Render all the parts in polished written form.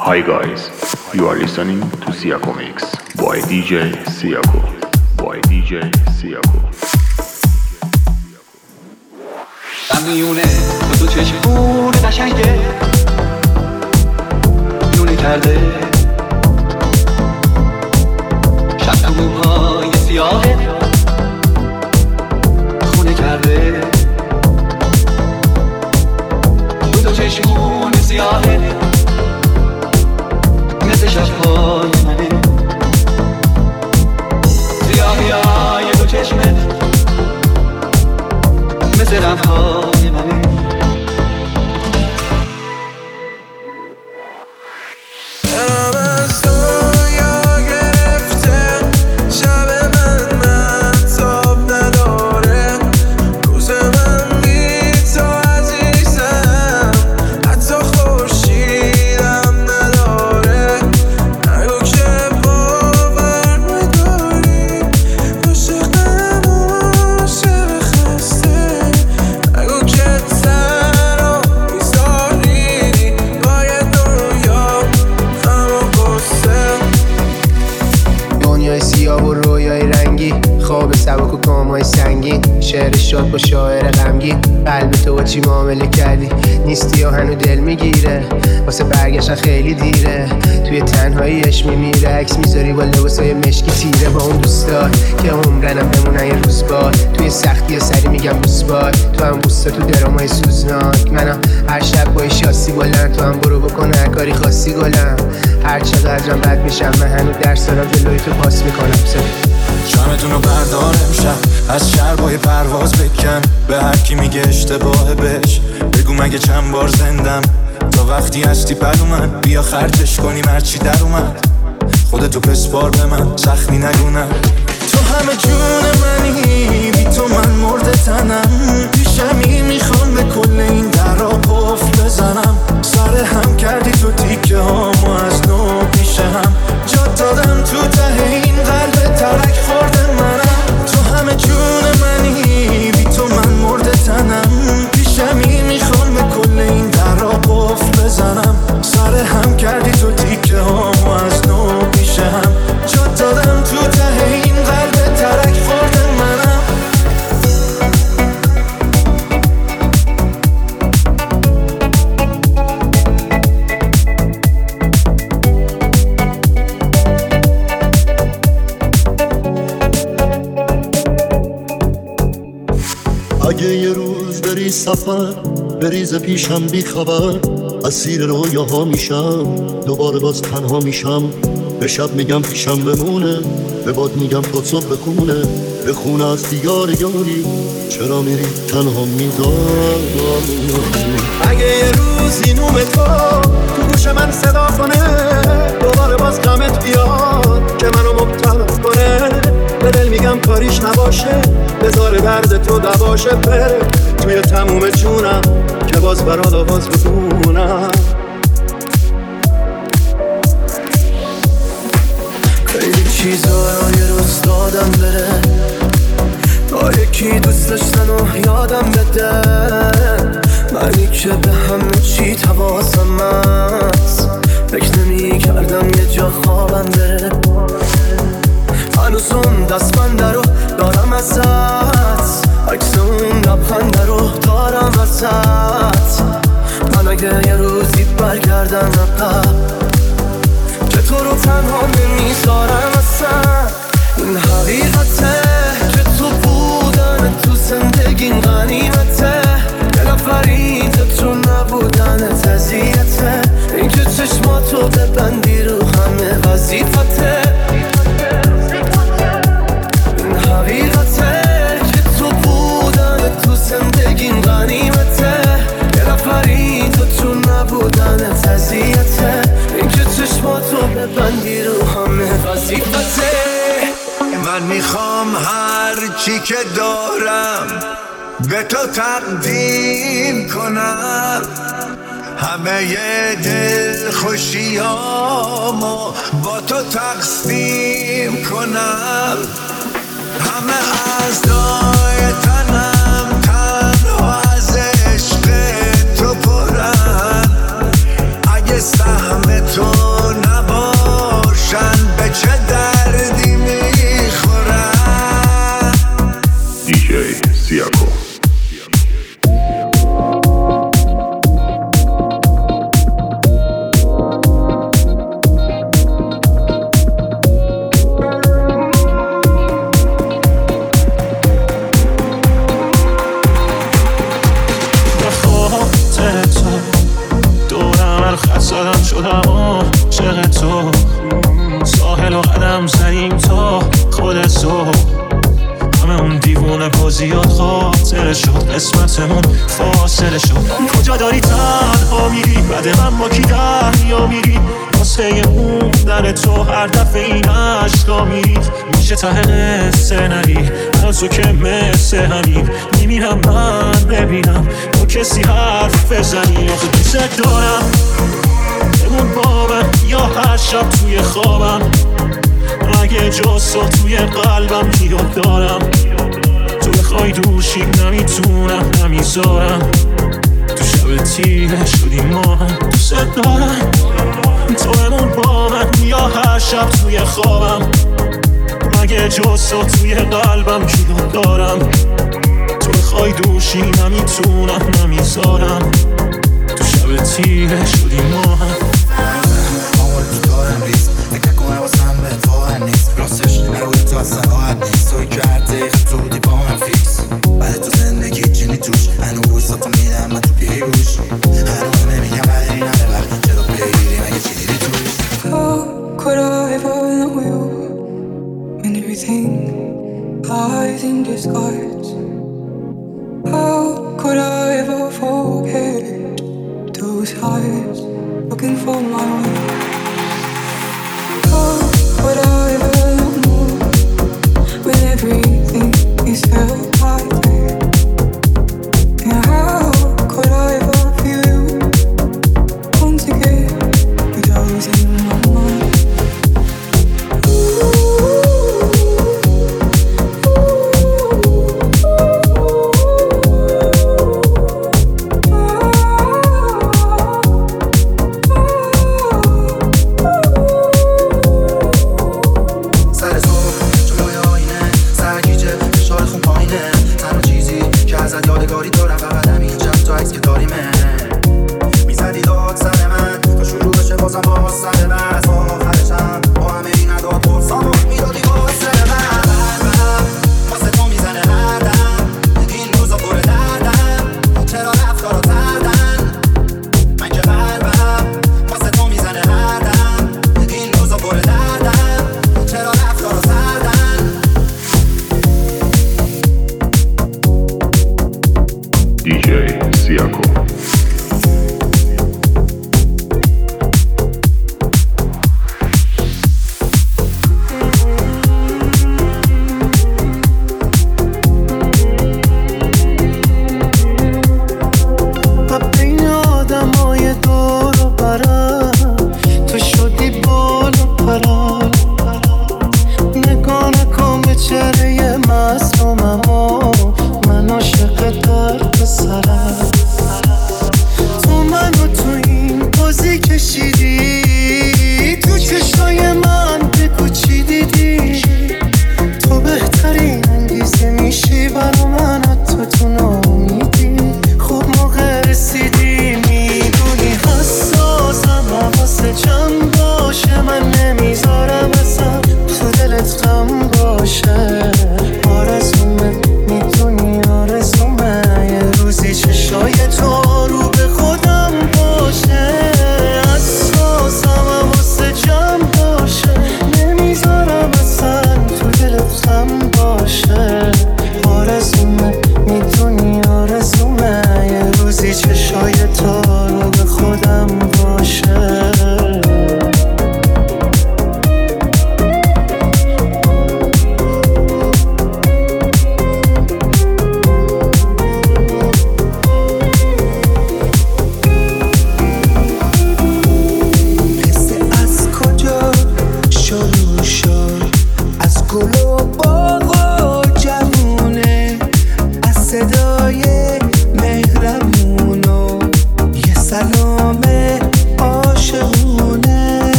Hi guys, you are listening to Siako Mix by DJ Siako. میونه تو چشمون قشنگه میونه کرده شب تو موهای سیاهه خونه کرده تو چشمون سیاهه مثل شبهای منه سیاهی های تو چشمه مثل رنگهای منه شاد با شاعر غمگین قلب تو با چی معامله کردی نیستی یا هنو دل میگیره واسه برگشتن خیلی دیره توی تنهاییش میمیره عکس میذاری با لباسای مشکی تیره با اون دوستات که عمرنم بمونن یه روز باد توی سختی سری میگم بوسباد تو هم بوستا تو درامای سوزناک منم هر شب با شاسی بلند تو هم برو بکن هر کاری خاصی گلم هر چقدرم بد میشم من هنو درس دارم جلوی تو پاس میکنم شمتونو بردار امشب از شربای پرواز بکن به هر کی میگه اشتباهه بهش بگو مگه چند بار زندم تا وقتی هستی پر اومد بیا خرجش کنیم هرچی در اومد خودتو پسپار به من سختی نگونم تو همه جون منی بی تو من مرده تنم پیشمی میخوام به کل این در را قفل بزنم سر هم کردی تو تیکه هامو از نو پیشه هم جا دادم تو ته این قلب ترک خورده منم تو همه جون منی بی تو من مرده تنم پیشمی میخوام به کل این در را قفل بزنم سر هم کردی تو تیکه هامو از نو پیشه هم جا دادم تو ته این قلب ترک خورده منم اگه یه روز بری سفر بریز پیشم بی خبر اسیر رویاها میشم دوباره باز تنها میشم به شب میگم پیشم بمونه به باد میگم تا صبح بخونه بخونه از دیار یاری چرا میری تنها میداری اگه یه روز این نوم تو گوش من صدا کنه دوباره باز غمت بیاد که منو مبتلا کنه به دل میگم کاریش نباشه بذار درد تو دواشه بره توی تموم جونم که باز برات آواز بخونم خیلی چیزا یه روز دادم بره تا یکی دوست داشتن و یادم بده منی که به همه چی تواسم هست فکر نمی کردم یه جا خوابم بره هنوزم دستبنده رو دارم ازت عکس اون لبخنده رو دارم ازت من اگه یه روزی برگردم عقب که تو رو تنها نمیذارم اصلا این حقیقته که تو بودن تو زندگیم غنیمته یه نفرین تو نبودن اذیته این که چشماتو ببندی رو همه وظیفته این حقیقته که تو بودن تو زندگیم غنیمته یه نفرین تو نبودن اذیته این که چشماتو ببندی رو همه وظیفته من میخوام هر چی که دارم به تو تقدیم کنم همه ی دل خوشیامو با تو تقسیم کنم همه اعضای تنم تنها از عشق تو پرن اگه سهم تو شدم عاشق تو، ساحل و قدم زدیم تا خود صبح، همه اون دیوونه بازیات خاطره شد، قسمتمون فاصله شد. کجا داری تنها میری بعد من با کی دریا میری، واسه موندن تو هر دفعه این عشقا میرید، میشه ته قصه نری از تو که مثل همین میمیرم من ببینم با کسی حرف بزنی. آخه دوست دارم بمون با من یا هر شب توی خوابم، اگه جز تو توی قلبم یاد دارم، تو بخوای دوشی نمیتونم نمیذارم، تو شب تیره شدی ما هم دوست دارم، تو بمون با من یا هر شب توی خوابم، اگه جز تو توی قلبم یاد دارم، تو بخوای دوشی نمیتونم نمیذارم، تو شب تیره شدی ما هم. راستش نروی تو اصلا راحت نیست، توی کرده تو بودی با من فیکس، بعد تو زندگی جنی توش هنوز تو میدم من تو پیروش، هنوز نمیگم بعد این همه وقت چرا پیری مگه چی دیدی توش. How could I ever know you when everything lies in disguise? How could I ever forget those eyes looking for my way? How could I ever know when everything is held right there? And how could I ever feel you once again without losing my mind?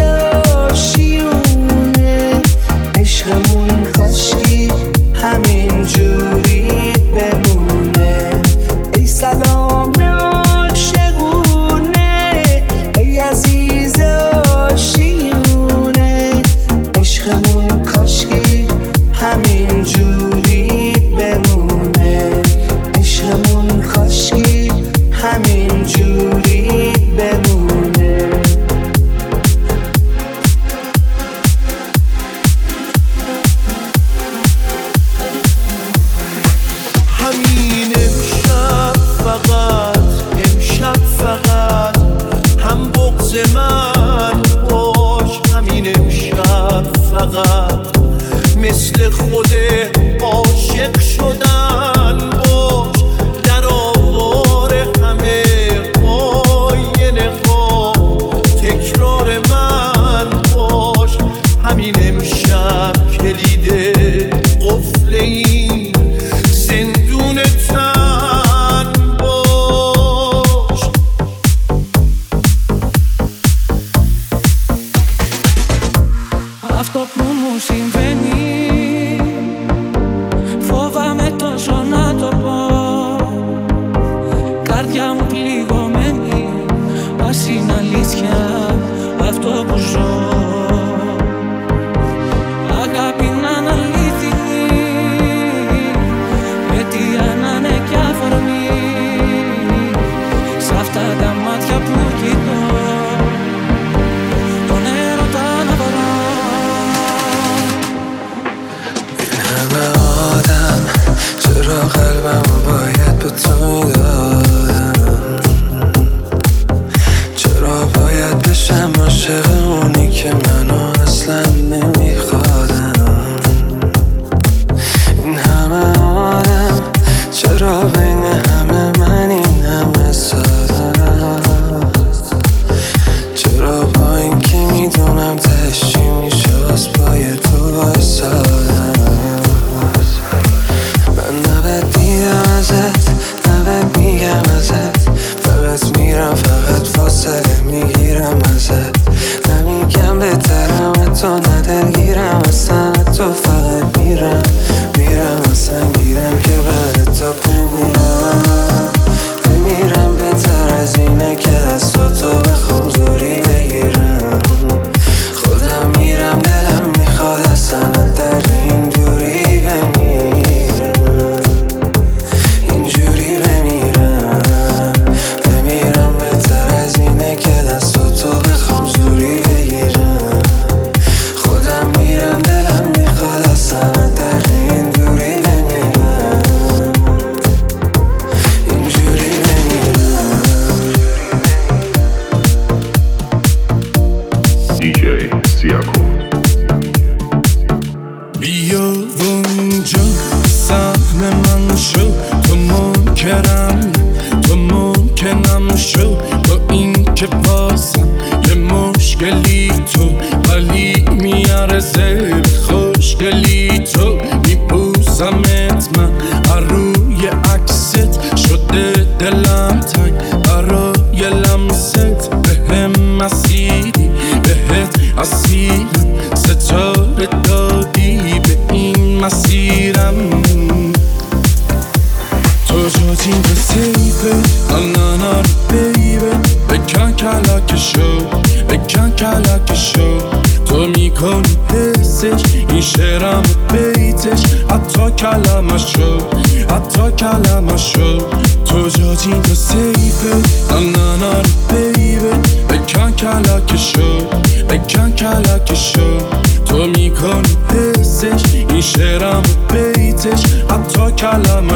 عشقمون کاشکی همین αυτό που μου συμβαίνει. Φοβάμαι τόσο να το πω. Καρδιά μου πληγωμένη, ας είναι αλήθεια αυτό που ζω. Αγάπη να είναι αλήθινη, αιτία να είναι κι αφορμή. Σ' αυτά τα μάτια που κοιτώ, τον έρωτα να βρω. این همه آدم چرا قلبمو باید به تو میدادم؟ چرا باید بشم عاشق اونی که منو اصلا نمیخوادم؟ این همه آدم چرا بین همه من این همه سادم؟ چرا با این که میدونم تشی میشه باز پای تو بایستادم؟ من نبد دیدم ازت، نبد میگم ازت، فقط میرم فقط فاصله میگیرم ازت. نمیگم بهترم تو ندلگیرم اصلا، تو فقط میرم اصلا گیرم که بعد تو بمیرم بهتر از اینه که دست تو بخوام زوری بگیرم. خودم میرم دلم میخواد اصلا در اینجوری بمیرم بهتر از اینه که دست تو بخوام زوری بگیرم. خودم میرم دلم میخواد اصلا در اینجوری DJ Siako. بیا و اینجا سهم من شو، تو ممکنم شو، با این که بازم یه مشکلی تو ولی میارزه خوشگلی تو. میبوسمت من روی عکست، شده دلم تنگ برای لمست. بهم اسیدی بهت اسیرم، ستاره دادی به این مسیرم. تو جاتین به سیبه آنانا رو بیبه، بکن کلک شو تو میکنی حسش این شعرم بیتش، حتی کلمه شو تو جاتین به سیبه آنانا رو بیبه، بکن کلک شو تو میکنی حسش این شعرم بیتش، حتی کلمه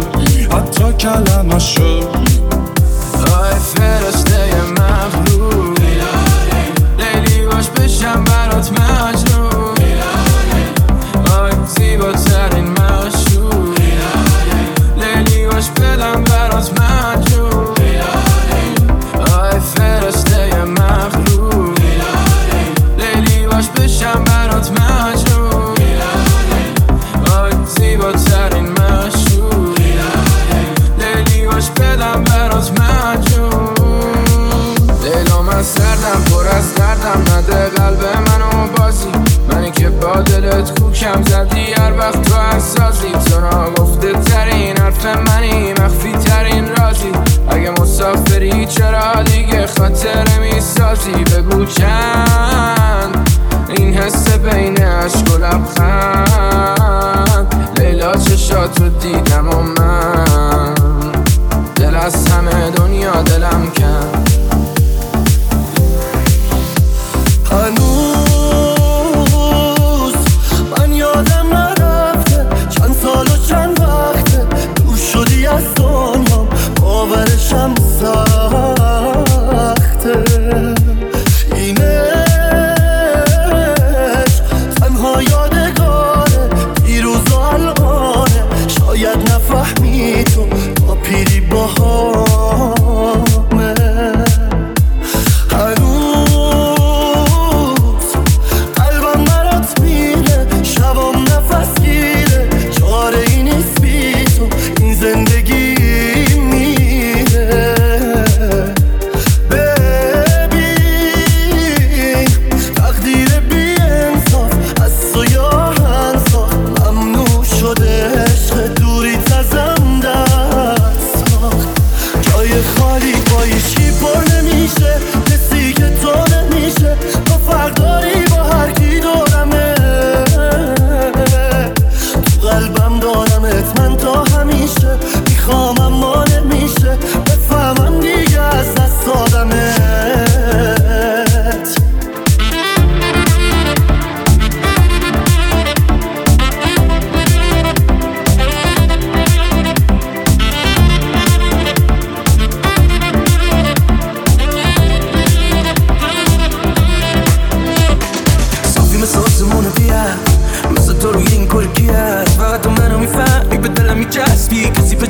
شو. آی فرشته مغرور، لیلی باش بشم برات مجنون. آی زیباترین مشهور، لیلی باش بدم برات مجنون. آی فرشته مغرور، لیلی باش بشم برات مجنون. آی زیباترین مشهور، لیلی باش بدم برات مجنون. لیلا من سردم پر از دردم، نده قلب منو بازی، منی که با دلت کوکم زدی هر وقت تو حساسی. تو ناگفته ترین حرف منی، مخفی ترین رازی. اگه مسافری چرا دیگه خاطره میسازی؟ بگو چند این حس بین عشق و لبخند. لیلا چشاتو دیدم و من دل از همه دنیا دلم کن. هنوز من یادم نرفته چند سال و چند وقته دور شدی از دنیا، باورشم سخته. اینه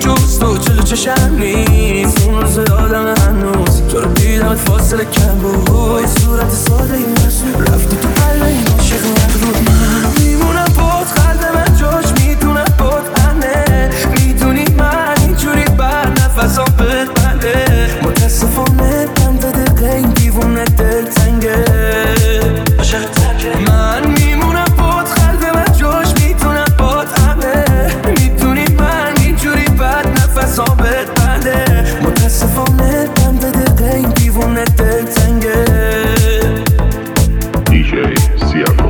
جز تو جلو چشم نیست. اون روز آدم هنوز تو رو دیدمت فاصله کم بود. صورت ساده این رفتی تو قلب این عاشق مغرور. من میمونم بود قلب من جاش میدونم بود همه. میدونی من اینجوری بر نفسم بده. متاسفانه بنده دقیقه این دیوونه دل تنگه. من میمونم بود قلب من جاش میدونم بود همه. میدونی من اینجوری بر نفسم بده. متاسفانه بنده دقیقه این دیوونه دل تنگه. DJ Siako.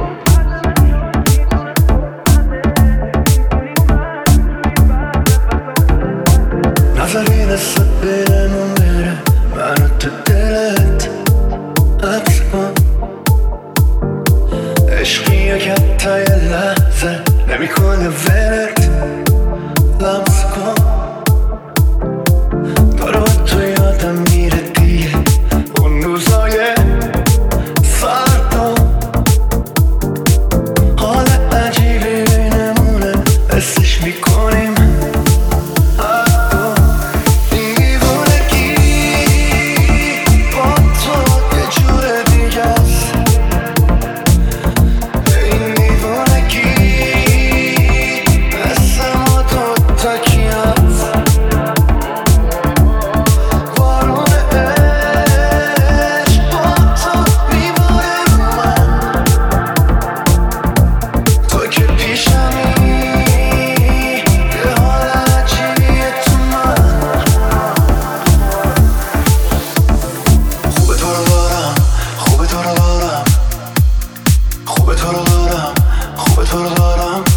نظری دست برمون بره منو تو دلت عطر کن. عشقی که تا یه لحظه نمی کنه ولت لمس کن. داره با تو یادم میره دیگه اون روزای فردا. حال عجیبی بینمونه حسش میکنیم. خوبه تو رو دارم